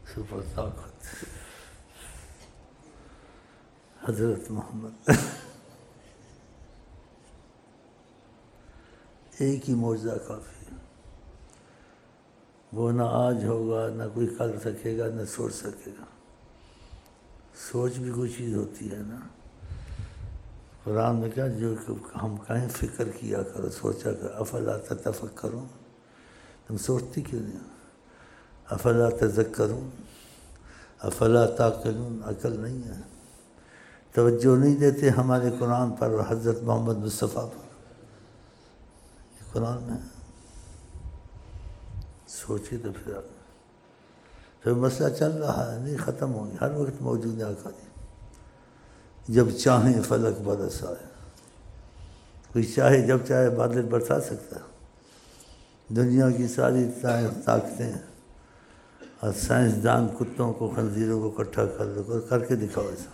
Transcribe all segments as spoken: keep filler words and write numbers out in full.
Super طاقت حضرت محمد. ایک ہی معجزہ کافی ہے. وہ نہ آج ہوگا، نہ کوئی کر سکے گا، نہ سوچ سکے گا. سوچ بھی کوئی چیز ہوتی ہے نا. قرآن میں کیا جو ہم کہیں فکر کیا کرو، سوچا کرو. افلا تتفکرون، تم سوچتی کیوں نہیں؟ افلا تذکرون، افلا تعقلون، عقل نہیں ہے، توجہ نہیں دیتے ہمارے قرآن پر اور حضرت محمد مصطفیٰ پر. یہ قرآن میں سوچی تو پھر پھر مسئلہ چل رہا ہے، نہیں ختم ہوگی، ہر وقت موجود ہے آقا جی. جب چاہیں فلک برس آئے. کوئی چاہے جب چاہے بادل برسا سکتا ہے. دنیا کی ساری طاقتیں اور سائنسدان کتوں کو، خنزیروں کو اکٹھا کر لو، کر کے دکھاؤ ایسا.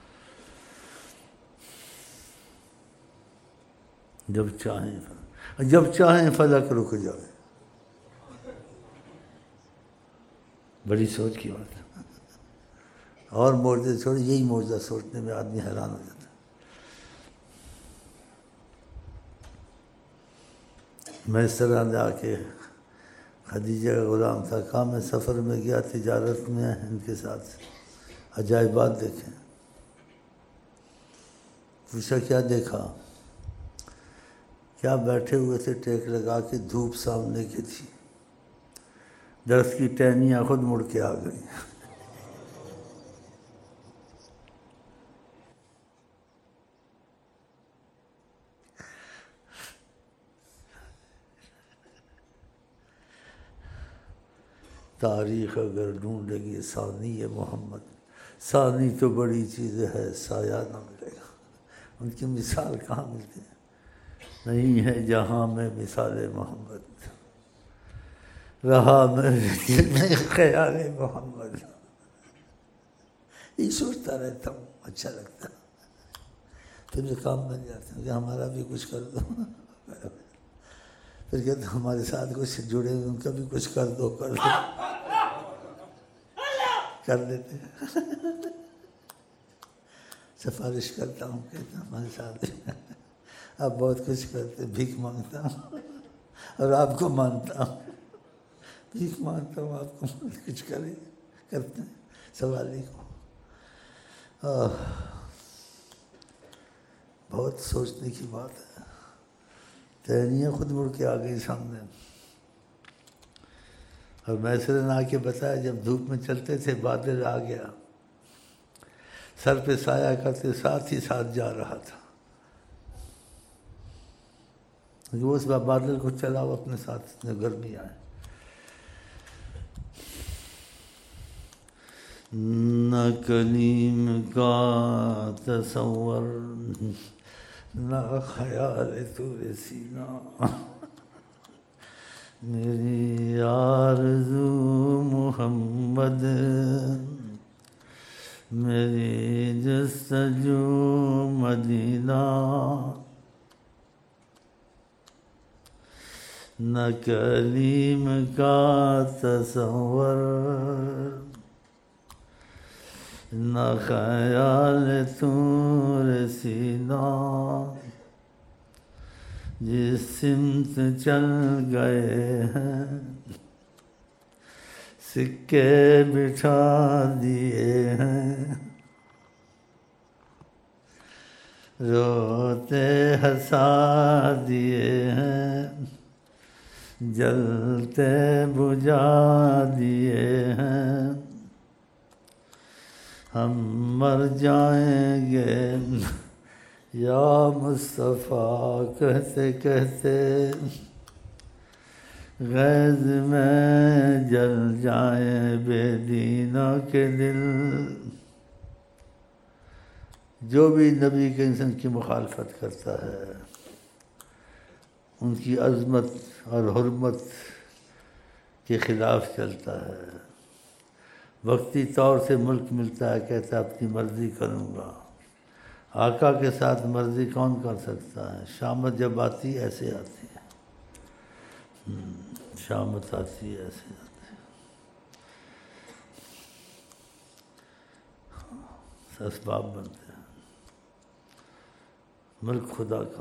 جب چاہیں جب چاہیں فلک رک جائے. بڑی سوچ کی بات ہے. اور معجزے چھوڑے، یہی معجزہ سوچنے میں آدمی حیران ہو جاتا ہے. میں اس طرح جا کے خدیجہ کا غلام تھا، کہا میں سفر میں گیا تجارت میں ان کے ساتھ، عجائبات دیکھیں. پوچھا کیا دیکھا؟ کیا بیٹھے ہوئے تھے ٹیک لگا کے، دھوپ سامنے کی تھی، درخت کی ٹہنیاں خود مڑ کے آ گئی. تاریخ اگر ڈھونڈے گی ثانی محمد، ثانی تو بڑی چیز ہے، سایہ نہ ملے گا. ان کی مثال کہاں ملتی ہے؟ نہیں ہے جہاں میں مثال محمد، رہا میرے دل میں خیال محمد. یہ سوچتا رہتا ہوں، اچھا لگتا. پھر یہ کام بن جاتا ہے کہ ہمارا بھی کچھ کر دو. پھر کہتے ہمارے ساتھ کچھ جڑے ہوئے ان کا بھی کچھ کر دو کر دو کر دیتے. سفارش کرتا ہوں، کہتا ہوں ہمارے ساتھ آپ بہت کچھ کرتے. بھیک مانگتا ہوں اور آپ کو مانتا ہوں. بھیک مانگتا ہوں، آپ کو کچھ کرے کرتے ہیں. سوال ہی کو بہت سوچنے کی بات ہے. ٹہنیاں خود مڑ کے آ گئی سامنے. اور میسر نے آ کے بتایا جب دھوپ میں چلتے تھے بادل آ گیا، سر پہ سایہ کرتے ساتھ ہی ساتھ جا رہا تھا. وہ اس بار بادل کو چلاؤ اپنے ساتھ، گرمی آئے. نہ کلیم کا تصور، نہ خیال طور سینہ، میری آرزو محمد، میری جستجو مدینہ. نہ کلیم کا تصور، نہ خیال طور سینہ، جس سمت چل گئے ہیں سکے بٹھا دیے ہیں، روتے ہنسا دیے ہیں، جلتے بجھا دیے ہیں. ہم مر جائیں گے یا مصطفیٰ کہتے کہتے، غیظ میں جل جائیں بے دینہ کے دل. جو بھی نبی کے انسان کی مخالفت کرتا ہے، ان کی عظمت اور حرمت کے خلاف چلتا ہے، وقتی طور سے ملک ملتا ہے، کہتا ہے اپنی مرضی کروں گا. آقا کے ساتھ مرضی کون کر سکتا ہے؟ شامت جب آتی ایسے آتی ہے. شامت آتی ایسے آتی ہے. اسباب بنتے ہیں، ملک خدا کا،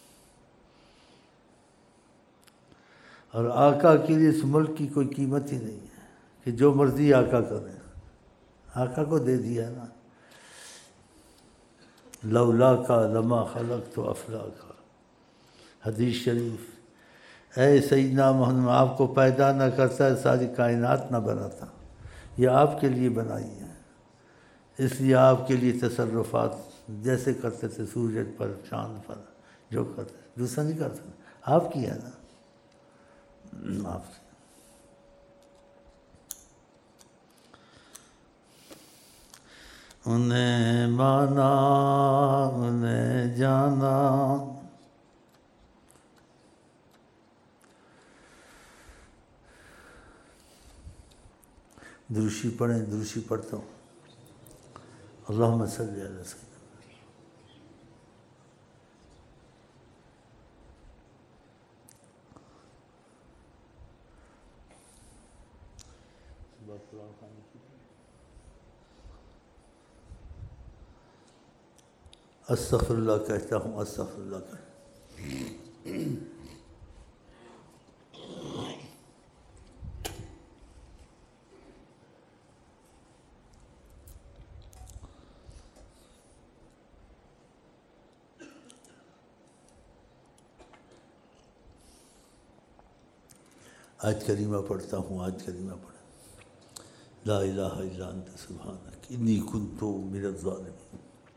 اور آقا کے لیے اس ملک کی کوئی قیمت ہی نہیں ہے کہ جو مرضی آقا کریں، آقا کو دے دیا نا، لولا کا لما خلق تو افلا کا، حدیث شریف، اے سیدنا محمد آپ کو پیدا نہ کرتا ہے ساری کائنات نہ بناتا، یہ آپ کے لیے بنائی ہے، اس لیے آپ کے لیے تصرفات جیسے کرتے تھے سورج پر چاند پر جو کرتے دوسرا نہیں کرتا، آپ کی ہے نا، آپ کی۔ انہیں مانا انہیں جانا، دروشی پڑھیں، دروشی پڑھتا ہوں، اللہم صلی علی سیدنا۔ استغفر اللہ کہتا ہوں، استغفر اللہ کہتا ہوں۔ آج کریمہ پڑھتا ہوں، آج کریمہ پڑھیں، لا الہ الا انت سبحانک انی کنت من الظالمین۔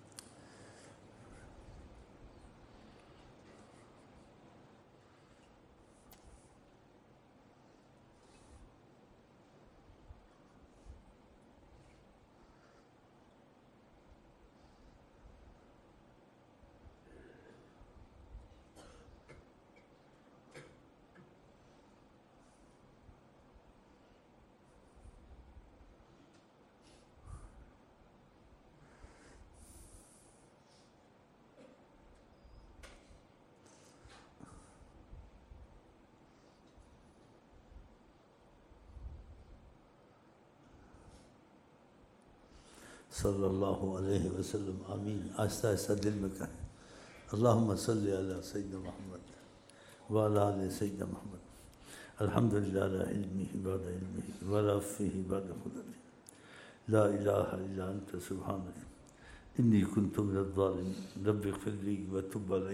صلی اللہ علیہ وسلم، آمین۔ آہستہ آہستہ دل میں کہیں، اللہم صلی علی سیدنا محمد وعلی آل سیدنا محمد، الحمدللہ علی علمہ بعد علمہ وعلی عفوہ بعد قدرتہ، لا الہ الا انت سبحانک انی کنت من الظالمین، رب اغفر لی وتب علی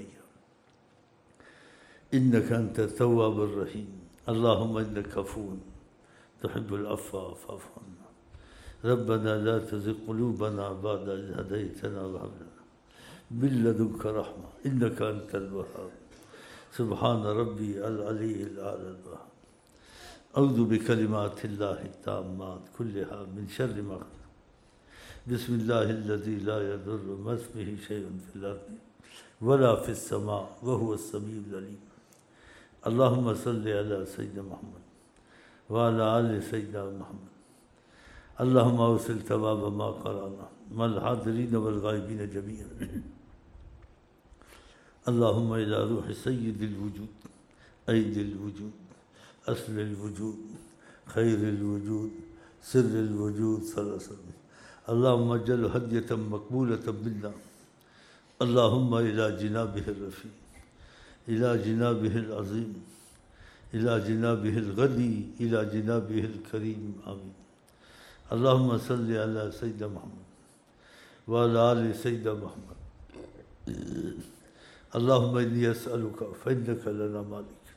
انک انت التواب الرحیم، اللہم انک عفو تحب العفو فاعف عنا، ربنا لا تزغ قلوبنا بعد إذ هديتنا وهب لنا من لدنك رحمة إنك أنت الوهاب، سبحان ربي العلي الأعلى الوهاب، أعوذ بكلمات الله التامات كلها من شر ما خلق، بسم الله الذي لا يضر مع اسمه شيء في الأرض ولا في السماء وهو السميع العليم، اللهم صل على سيدنا محمد وعلى آل سيدنا محمد، اللهم اوصل ثواب ما قرانا مع الحاضرين والغائبين جميعا، اللهم الى روح سيد الوجود ايد الوجود اصل الوجود خير الوجود سر الوجود صلى الله عليه وسلم، اللهم اجعل هدية مقبولة منا، اللهم الى جنابه الرفيع الى جنابه العظيم الى جنابه الغني الى جنابه الكريم، آمين۔ اللهم صل على سيدنا محمد وعلى آل سيدنا محمد، اللهم إني أسألك فإنك لنا مالك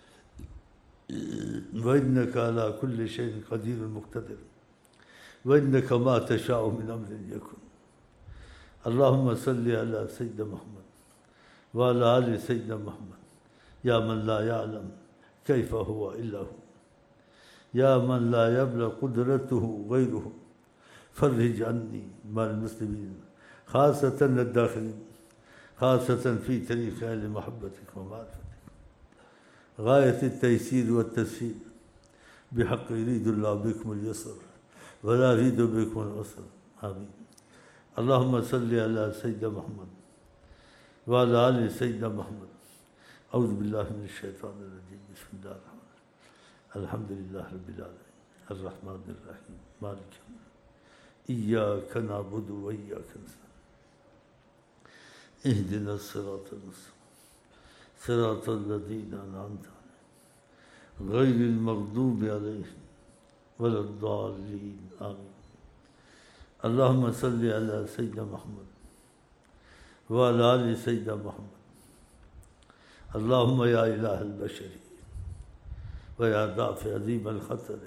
وإنك على كل شيء قدير مقتدر وإنك ما تشاء من أمر يكن، اللهم صل على سيدنا محمد وعلى آل سيدنا محمد، يا من لا يعلم كيف هو إلا هو، يا من لا يبلغ قدرته غيره، فرج عني مع المسلمين خاصة الداخلين، خاصة في طريق أهل محبتك ومعرفتك، غاية التيسير والتسهيل بحق يريد الله بكم اليسر ولا يريد بكم العسر، آمين۔ اللهم صل على سيدنا محمد وعلى آل سيدنا محمد، أعوذ بالله من الشيطان الرجيم، بسم الله الرحمن الرحيم، الحمد لله رب العالمين الرحمن الرحيم مالك يوم الدين إياك نعبد وإياك نستعين اهدنا الصراط المستقيم صراط الذين أنعمت عليهم غير المغضوب عليهم ولا الضالين آمين. اللهم صل على سيدنا محمد وعلى آل سيدنا محمد. اللهم يا إله البشر ويا دافع عظيم الخطر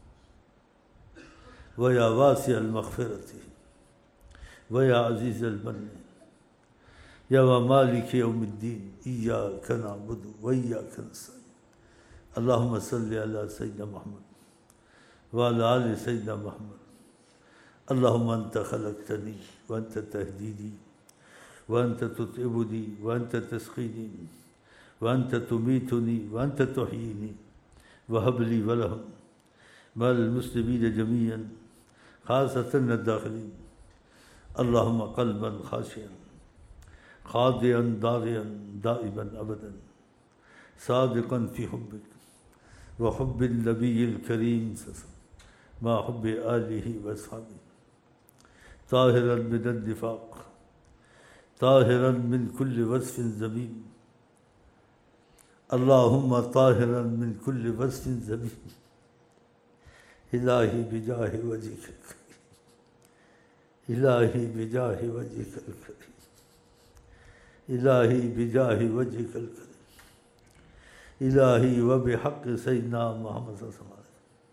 ويا واسع المغفرة ويا عزيز المن يا مالك يوم الدين إياك نعبد وإياك نستعين. اللهم صل على سيدنا محمد وعلى آل سيدنا محمد. اللهم أنت خلقتني وأنت تهديني وأنت تطعمني وأنت تسقيني وأنت تميتني وأنت تحييني وهب لي ولهم مع المسلمين جميعا خاصة الداخلين. اللهم قلبا خاشعا خاضعا ضارعا دائما أبدا صادقا في حبك وحب النبي الكريم مع حب آله وأصحابه طاهرا من النفاق طاهرا من كل وصف ذميم. اللهم طاهرا من كل وصف ذميم إلهي بجاه وجهك الكريم إلهي بجاه وجهك الكريم إلهي بجاه وجهك الكريم إلهي وبحق سيدنا محمد صلى الله عليه وسلم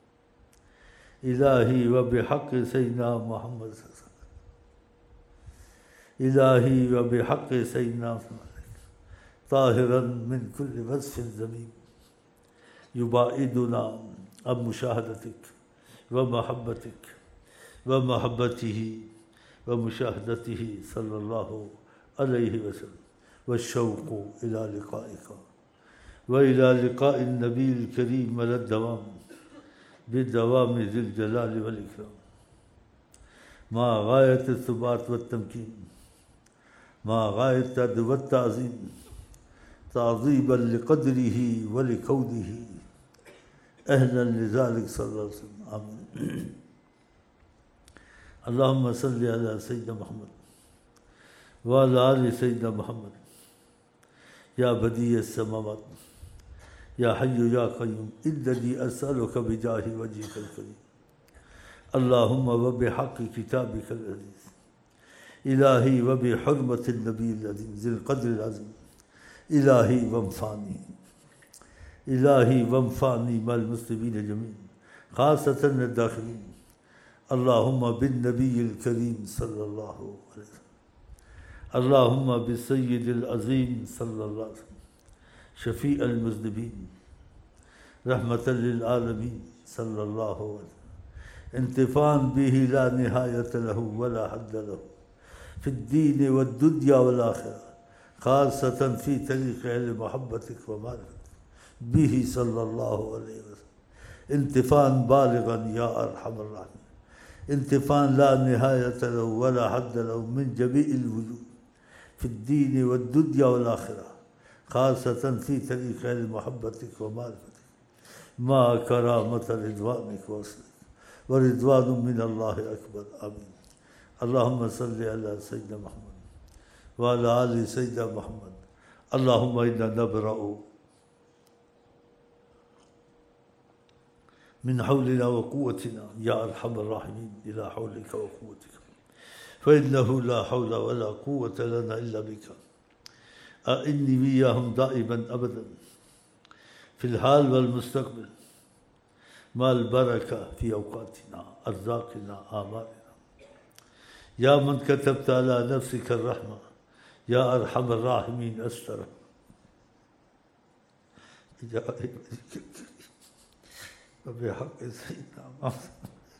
إلهي وبحق سيدنا محمد صلى الله عليه وسلم إلهي وبحق سيدنا محمد طاهرا من كل وصف ذميم يباعدنا عن مشاهدتك ومحبتك ومحبته ومشاهدته صلى الله عليه وسلم والشوق إلى لقائك وإلى لقاء النبي الكريم على الدوام بدوام ذي الجلال والإكرام مع غاية الثبات والتمكين مع غاية الأدب والتعظيم تعظيما لقدره ولكونه أهلا لذلك صلى الله عليه وسلم. آمين. اللهم صل على سيدنا محمد وعلى آل سيدنا محمد. يا بديع السماوات يا حي يا قيوم إنني أسألك بجاه وجهك الكريم اللهم وبحق كتابك العزيز إلهي وبحرمة النبي العظيم ذي القدر العظيم إلهي وانفعني إلهي وانفعني مع المسلمين جميعا خاصة الداخلين. اللهم بالنبي الكريم صلى الله عليه وسلم. اللهم بالسيد العظيم صلى الله عليه وسلم شفيع المذنبين رحمة للعالمين صلى الله عليه وسلم انتفاعا به لا نهاية له ولا حد له في الدين والدنيا والآخرة خاصة في طريق أهل محبتك ومعرفتك به صلى الله عليه وسلم انتفاعا بالغا يا أرحم الراحمين انتفاعا لا نهاية له ولا حد له من جميع الوجود في الدين والدنيا والآخرة خاصة في طريق أهل محبتك ومعرفتك مع كرامة رضوانك وصلك ورضوان من الله أكبر. آمين. اللهم صل على سيدنا محمد وعلى آل سيدنا محمد. اللهم إنا نبرأ من حولنا وقوتنا يا أرحم الراحمين إلى حولك وقوتك فإنه لا حول ولا قوة لنا إلا بك. أعني وياهم دائما أبدا في الحال والمستقبل مع البركة في أوقاتنا أرزاقنا آمالنا يا من كتبت على نفسك الرحمة يا أرحم الراحمين أستر وبحق سيدنا محمد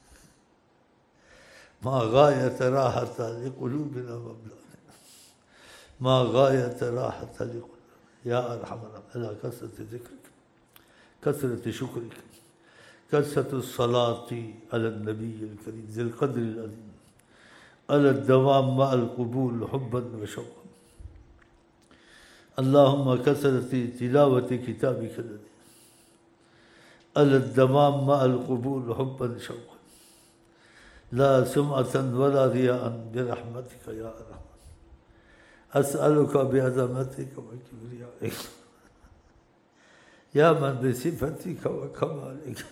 ما غاية راحة لقلوبنا وأبداننا ما غاية راحة لقلوبنا يا أرحم الراحمين. على كثرة ذكرك كثرة شكرك كثرة الصلاة على النبي الكريم ذي القدر العظيم على الدوام مع القبول حبا وشوقا. اللهم كثرة تلاوة كتابك الذي على الدوام مع القبول حبا وشوقا لا سمعة ولا رياء برحمتك يا أرحم. أسألك بعظمتك وكبريائك يا من بصفتك وكمالك،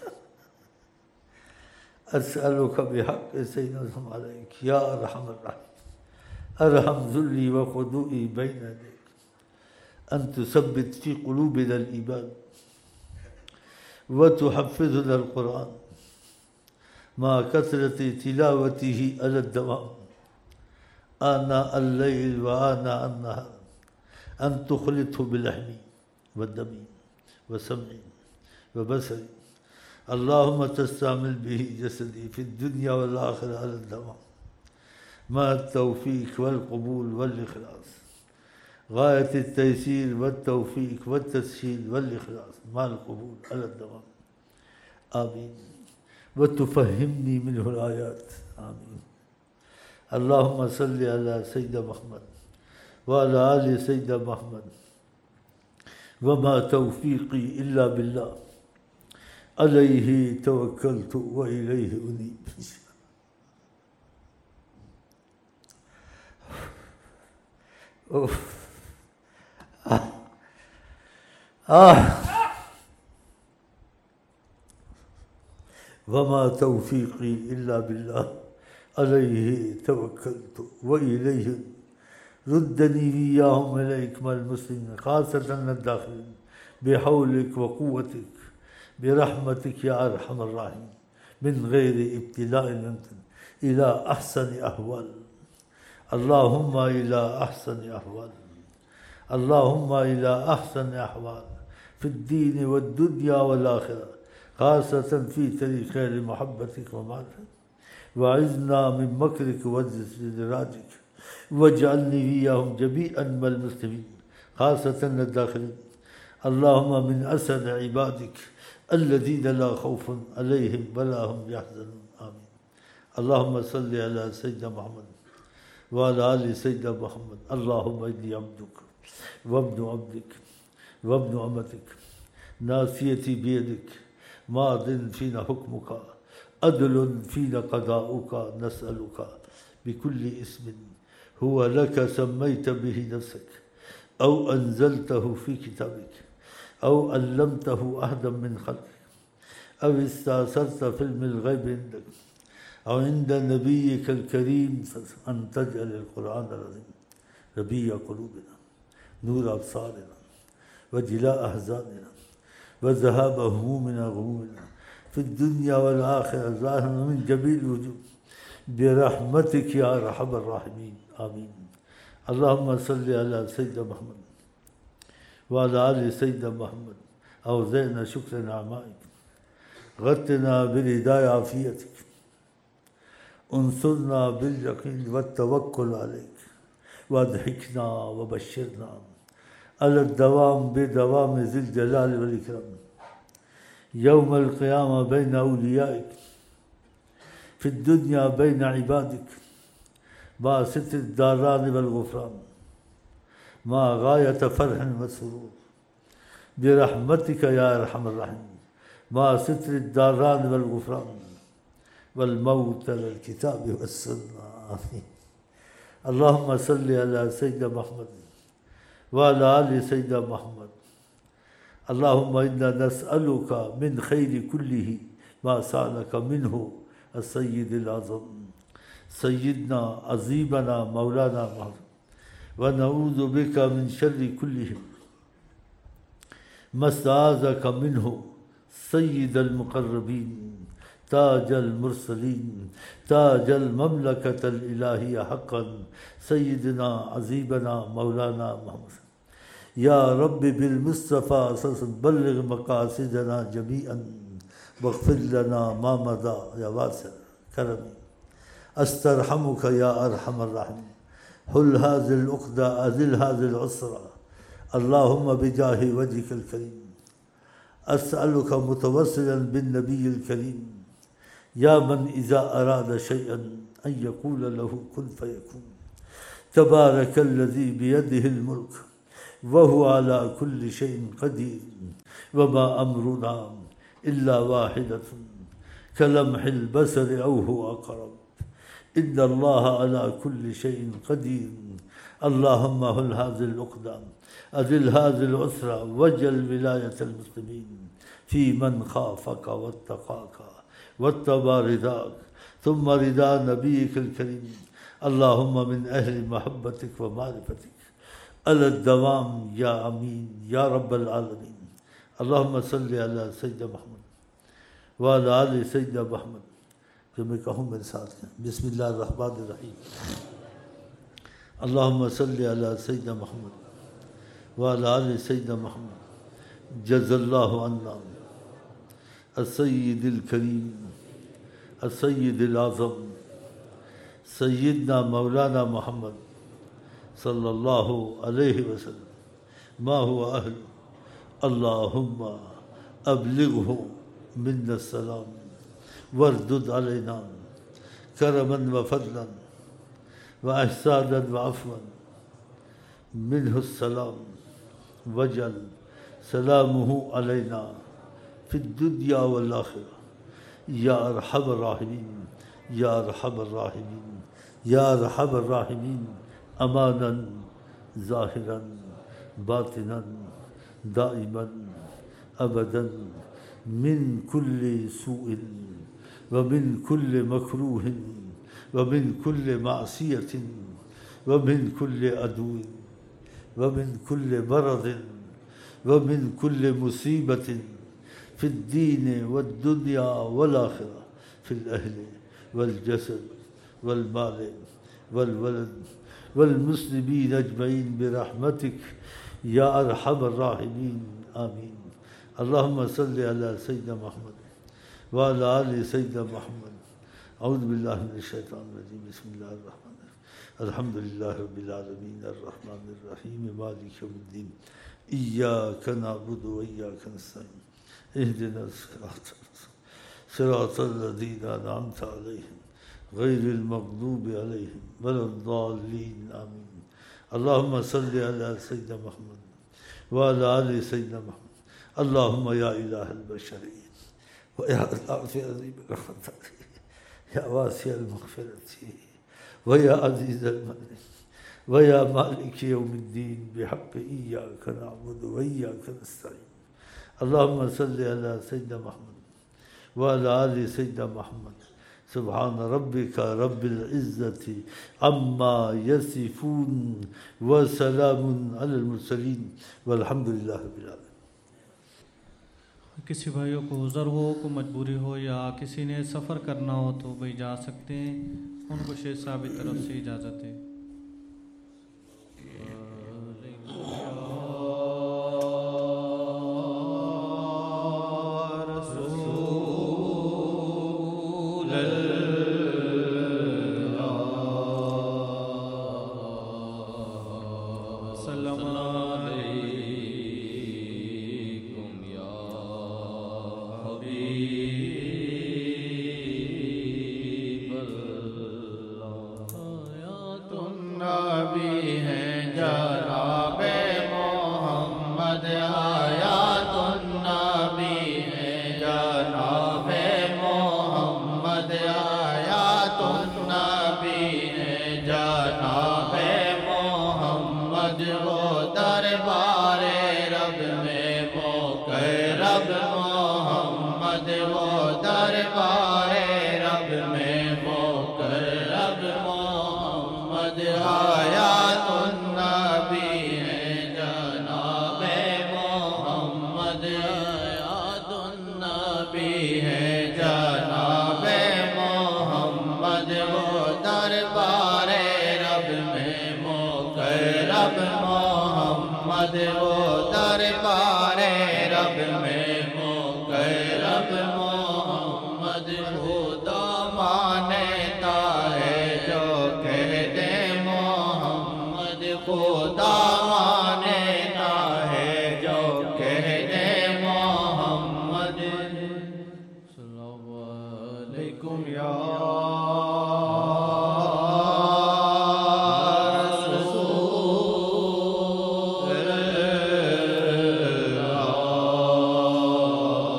أسألك بحق سيدنا عليك يا أرحم الراحمين، أرحم ذلي وخضوعي بين يديك، أن تثبت في قلوبنا الإيمان وتحفظنا القرآن مع كثرة تلاوته على الدوام آناء الليل وآناء النهار، أن تخلطه باللحم والدم وسمع وبصر، اللهم تستعمل به جسدي في الدنيا والآخرة على الدوام مع التوفيق والقبول والإخلاص، غاية التيسير والتوفيق والتسهيل والإخلاص مع القبول على الدوام، آمين. وتفهمني منه الآيات، آمين. اللهم صل على سيدنا محمد وعلى آل سيدنا محمد، وما توفيقي إلا بالله، عليه توكلت وإليه أنيب. آه. آه. وما توفيقي إلا بالله، عليه توكلت وإليه. ردني إياهم إليك مع المسلمين خاصة الداخلين بحولك وقوتك برحمتك يا أرحم الراحمين، من غير ابتلاء أنت إلى أحسن أحوال. اللهم إلى أحسن أحوال، اللهم إلى أحسن أحوال في الدين والدنيا والآخرة، خاصة في طريق محبتك ومعرفتك، وعزنا من مكرك واستدراجك، واجعلني إياهم جميعا مع المسلمين خاصة الداخلين. اللهم من أسد عبادك الذين لا خوف عليهم ولا هم يحزنون، آمين. اللهم صل على سيدنا محمد وعلى آل سيدنا محمد. اللهم إني عبدك وابن عبدك وابن أمتك، ناصيتي بيدك، ماض فينا حكمك، عدل فينا قضاؤك. نسألك بكل اسم هو لك سميت به نفسك أو أنزلته في كتابك أو علمته أحدا من خلقك أو استأثرت في علم الغيب عندك أو عند نبيك الكريم، أن تجعل القرآن العظيم ربيع قلوبنا، نور أبصارنا، وجلاء أحزاننا، وذهاب همومنا غمومنا في الدنيا والآخرة، ظاهرا من جميع الوجوه، برحمتك يا أرحم الراحمين، آمين. اللهم صل على سيدنا محمد وعلى آل سيدنا محمد. أوزعنا شكر نعمائك، غطنا برداء عافيتك، انصرنا باليقين والتوكل عليك، واضحكنا وبشرنا على الدوام بدوام ذي الجلال والإكرام يوم القيامة بين أوليائك، في الدنيا بين عبادك، مع ستر الداران والغفران، مع غاية فرح وسرور برحمتك يا أرحم الراحمين، مع ستر الداران والغفران والموت للكتاب والسنة، آمين. اللهم صل على سيدنا محمد وعلى آل سيدنا محمد. اللهم إنا نسألك من خير كله ما سألك منه السيد الأعظم سيدنا عظيمنا مولانا محمد، ونعوذ بك من شر كله ما استعاذك منه سيد المقربين تاج المرسلين تاج المملكة الإلهية حقا سيدنا عظيمنا مولانا محمد. يا رب بالمصطفى بلغ مقاصدنا جميعا واغفر لنا ما مضى يا واسع كرمي. استرحمك يا أرحم الراحمين، حل هذه العقدة أذل هذه العسرة، اللهم بجاه وجهك الكريم. أسألك متوسلا بالنبي الكريم، يا من إذا أراد شيئا أن يقول له كن فيكون، تبارك الذي بيده الملك وهو على كل شيء قدير، وما أمرنا إلا واحدة كلمح البصر أو هو أقرب، إن الله على كل شيء قدير. اللهم هل هذه العقدة، أذل هذه الأسرة، وجل ولاية المسلمين في من خافك واتقاك واتبع رضاك ثم رضا نبيك الكريم. اللهم من أهل محبتك ومعرفتك على الدوام يا أمين يا رب العالمين. اللهم صل على سيدنا محمد وعلى آل سيدنا محمد. جو میں کہوں میرے ساتھ ہیں، بسم اللہ الرحمن الرحیم. اللہم صلی علی سیدنا محمد وعلی آل سیدنا محمد. جزا اللہ عنا السید الکریم السید الاعظم سیدنا مولانا محمد صلی اللہ علیہ وسلم ما هو اہل. اللہم ابلغہ منا السلام واردد علینا کرما وفضلا واحسانا وعفوا منہ السلام وجل سلامہ علینا فی الدنیا والآخرہ یا ارحم الراحمین یا ارحم الراحمین یا ارحم الراحمین. امانا ظاہرا باطنا دائما ابدا من کل سوء ومن کل مکروہ ومن کل معصیۃ ومن کل عدو ومن کل مرض ومن کل مصیبت فی الدین والدنیا والآخرہ فی الاہل والجسد والمال والولد والمسلمین اجمعین برحمتک یا ارحم الراحمین آمین. اللہم صلی علی سیدنا محمد وعلی آل سیدنا محمد. اعوذ باللہ من الشیطان الرجیم. بسم اللہ الرحمن الرحیم. الحمد للہ رب العالمین الرحمن الرحیم مالک یوم الدین. ایاک نعبد و ایاک نستعین. اہدنا الصراط صراط الذین انعمت علیہم غیر المغضوب علیہم ولا الضالین آمین. اللہم صلی علی سیدنا محمد وعلی آل سیدنا محمد. اللہم یا الہ البشرین ویا غافر عظیم الرحمت یا واسع المغفرت ویا عزیز المنن ویا مالک یوم الدین بحق ایاک نعبد و ایاک نستعین. اللہم صلی علی سیدنا محمد وعلی آل سیدنا محمد. سبحان ربک رب العزت عما یصفون وسلام علی المرسلین والحمد للہ رب العالمین. کسی بھائیوں کو عذر ہو، کو مجبوری ہو یا کسی نے سفر کرنا ہو تو بھائی جا سکتے ہیں. ان کو شیخ صاحب کی طرف سے اجازت ہے.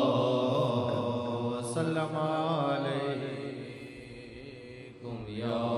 علیکم یا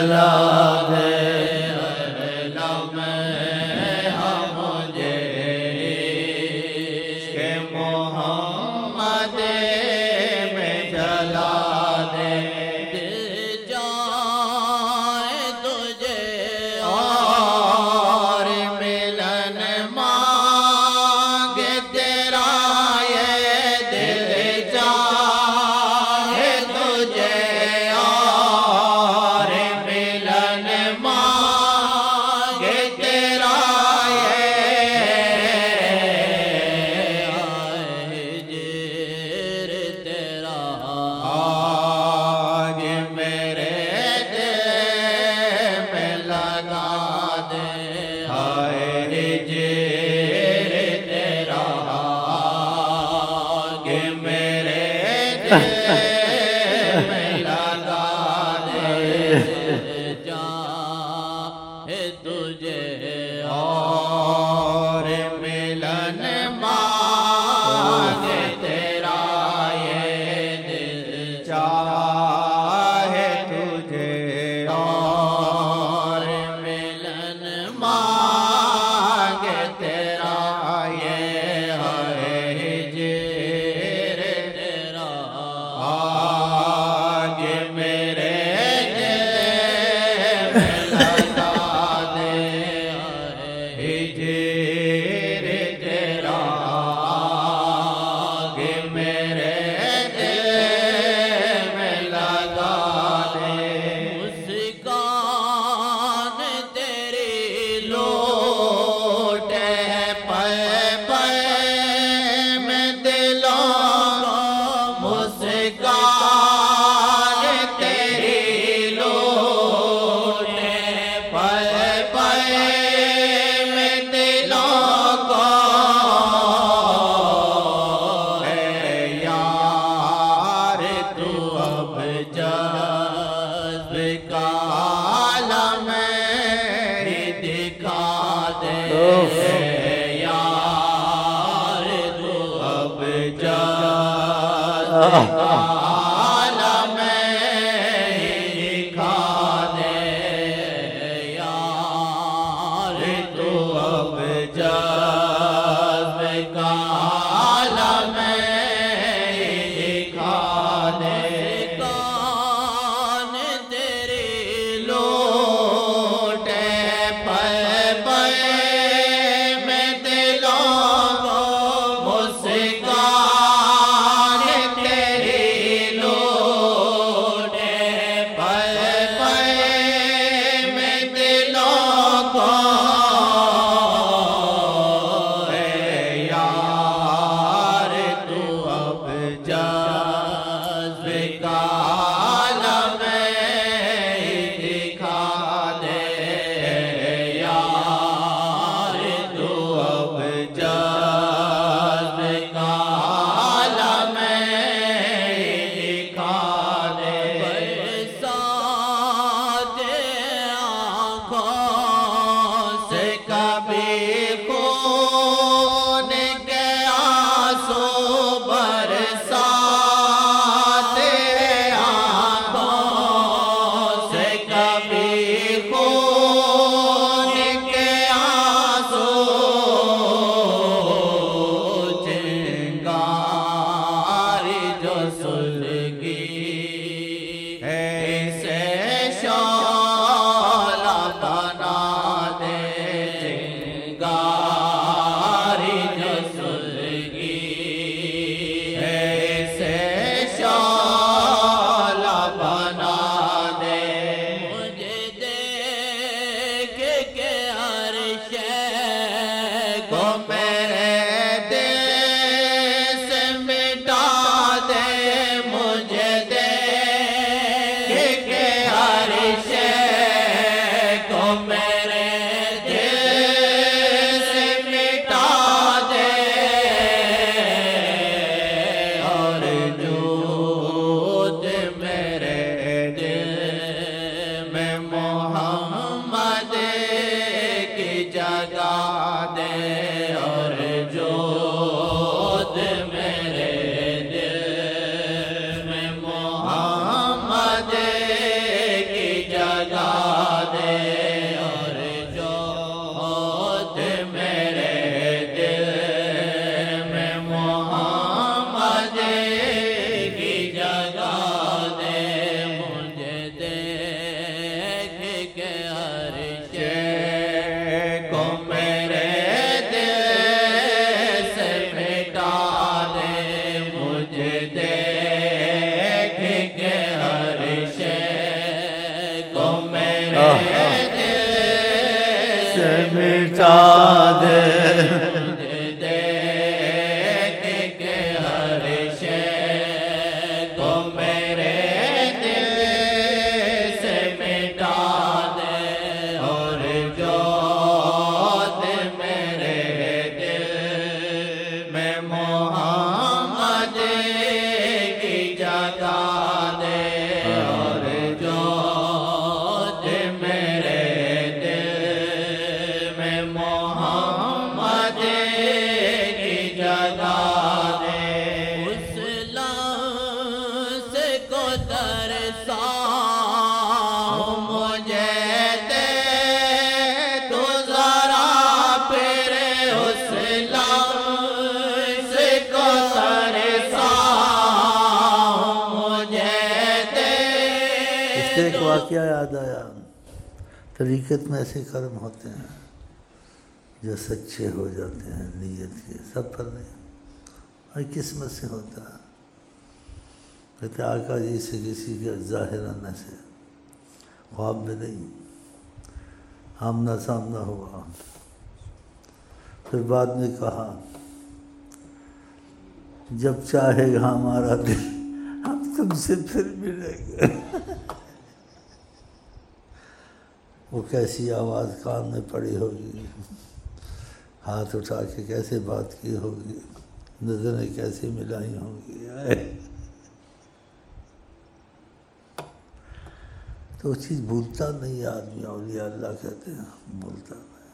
جلا دے علم ہم مجھے کہ محمد میں جلا دے دل جائے تجھے اور ملن مانگے تیرا یہ دل چاہے تجھے اور ملن مانگے تیرا یہ جیر تیرا آج میرے دل میں لگا دے ہائے جیر تیرا آج میرے دل میں لگا دے چاہے تجھے اور ملن مانگے تیرا یہ دل چاہے تجھے اور ملن مانگے تیرا یہ ہے جیر تیرا آج میرے دل میں لگا دے ہے جیر تیرا آج میرے دل میں لگا دے مسکان تیری لوٹ ہے پے پے میں دلوں مسکان تیری لوٹ ہے پے پے میں دلوں کو اے یار تو اب جذب کا عالم ہی دکھا دے اے یار تو اب جذب کا عالم ہی دکھا دے اے یار تو اب جذب کا عالم ہی دکھا دے کان تیری لوٹ ہے پے پے میں دلوں کو مسکان تیری لوٹ ہے پے پے میں دلوں کو اے یار تو اب جذب کا عالم ہی دکھا دے اے یار تو اب جذب کا عالم ہی دکھا دے برسات آنکھوں سے کبھی خون کے آنسو برسات آنکھوں سے کبھی خون کے آنسو چنگاری جو سلگی ایسے شعلہ بنا دے چنگاری جو سلگی ایسے شعلہ بنا دے مجھے دیکھ کے ہر شے کو میرے دل سے مٹا دے مٹا دے مجھے دیکھ کے ہر شے کو میرے دل سے مٹا دے اور جو دل میرے دل میں محمد کی جگہ دے اور جو دل میرے دل میں محمد کی جگہ دے اس لفظ کو ترساؤں مجھے دے تو ذرا پھر اس لفظ کو ترساؤں مجھے دے اس سے ایک واقعہ یاد آیا. طریقت میں ایسے کرم ہوتے ہیں جو سچے ہو جاتے ہیں نیت کے، سب پر نہیں، ہر قسمت سے ہوتا ہے. کہتے آقا جی سے کسی کے ظاہرانہ سے خواب میں نہیں، آمنا سامنا ہوا، پھر بعد میں کہا جب چاہے گا ہمارا دل ہم تم سے پھر ملیں گے. وہ کیسی آواز کان میں پڑی ہوگی، ہاتھ اٹھا کے کیسے بات کی ہوگی، نظریں کیسے ملائی ہوں گی. تو وہ چیز بھولتا نہیں آدمی، اولیاء اللہ کہتے ہیں بھولتا نہیں.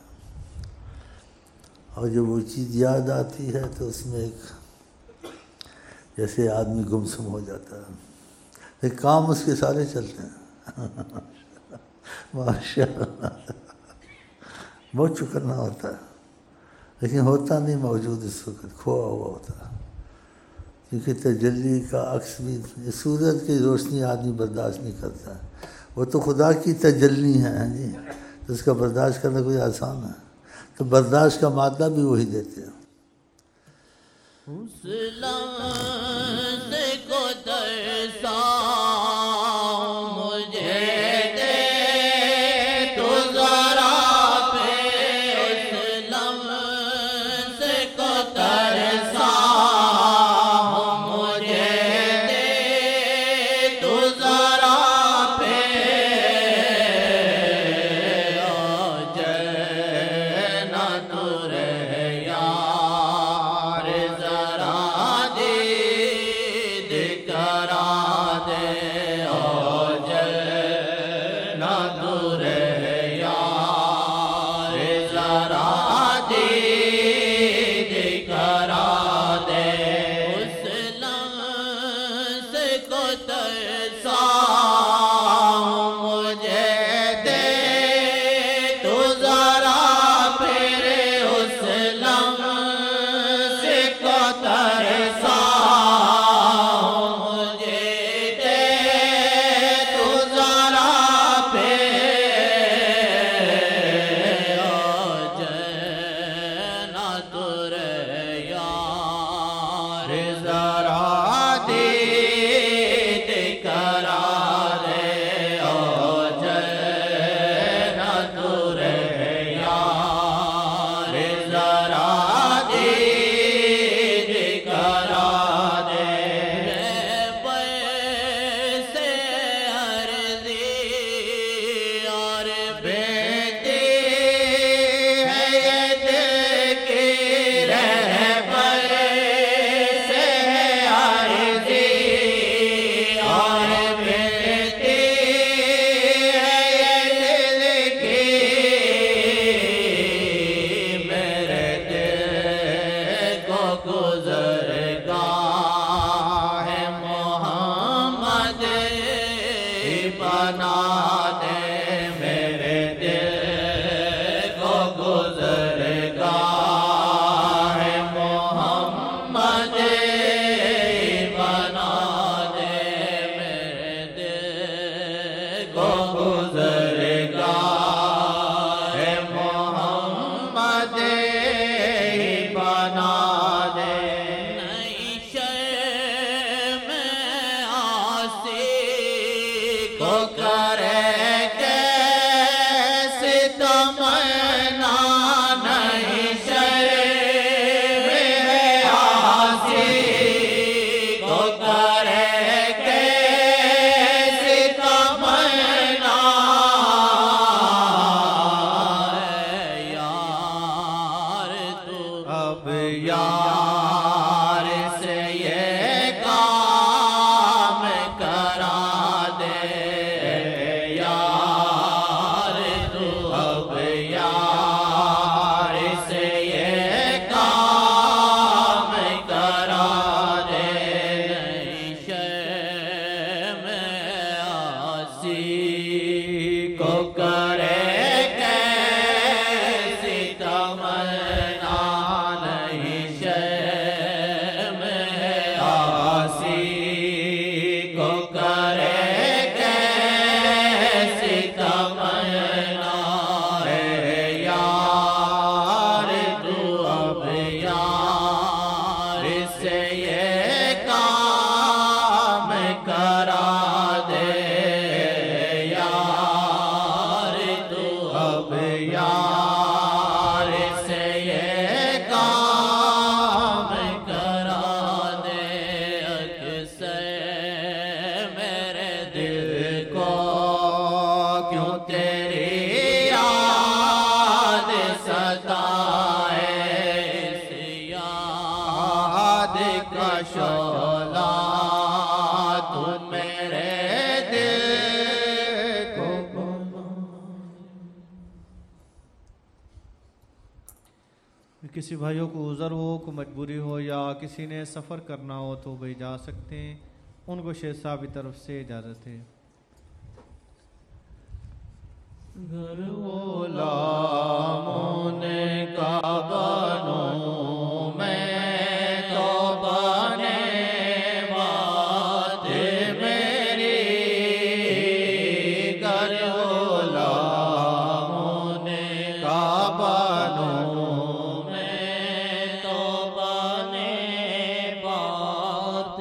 اور جب وہ چیز یاد آتی ہے تو اس میں ایک جیسے آدمی گمسم ہو جاتا ہے، لیکن کام اس کے سارے چلتے ہیں. ماشاء اللہ بہت چکرنا ہوتا ہے، لیکن ہوتا نہیں موجود اس وقت، کھویا ہوا ہوتا ہے. کیونکہ تجلی کا عکس بھی سورج کی روشنی آدمی برداشت نہیں کرتا ہے، وہ تو خدا کی تجلی ہے جی، تو اس کا برداشت کرنا کوئی آسان ہے. تو برداشت کا مادہ بھی وہی دیتے ہیں. اس لفظ کو ترساؤں مجھے دے تو ذرا پھر اس لفظ کو ترساؤں مجھے دے تو ذرا پھر آ جائے نہ تو رہ یار ذرا دید کرا دے آ جائے نہ تو رہ یار ذرا دید کرا دے اس لفظ کو ترساؤں مجھے دے تو ذرا پھر اس لفظ کو ترساؤں مجھے دے تو ذرا پھر آ جائے نہ تو رہ یار ذرا دید کرا دے آ جائے نہ تو رہ یار ذرا دید کرا دے پیسے عرضی اور بیٹی ہے یہ دل کی رہبر سے عرضی اور بیٹی ہے یہ دل کی میرے دل کو گزر گاہ محمد بنا دے میرے دل کو گزر گاہ محمد بنا دے میرے دل کو گزر گاہ محمد بنا دے. نئی شرم آسی کو کرے کیسے تمنا کسی بھائیوں کو عذر ہو کو مجبوری ہو یا کسی نے سفر کرنا ہو تو بھائی جا سکتے ہیں، ان کو شیخ صاحب کی طرف سے اجازت ہے۔ گر غلاموں نے کعبہ نو میں تو بنے بات میری، گر غلاموں نے کعبہ نو میں تو بنے بات،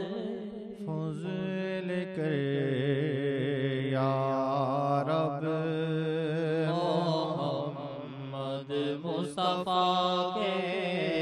فضل کرے یا رب محمد مصطفیٰ کے